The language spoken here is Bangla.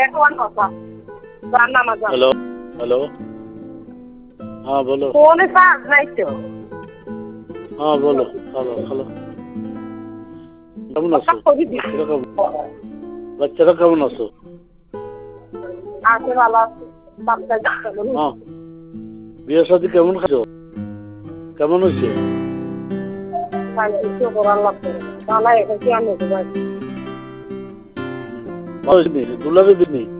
हेलो हेलो हाँ बोलो फोन चार्ज নাই তো हाँ बोलो हेलो हेलो কেমন আছো বাচ্চারা কেমন আছো আছে ভালো আছে হ্যাঁ বিয়ের সাথে কেমন খাচ্ছ কেমন হয়েছে ভালো হয়েছে দুলারে দিনই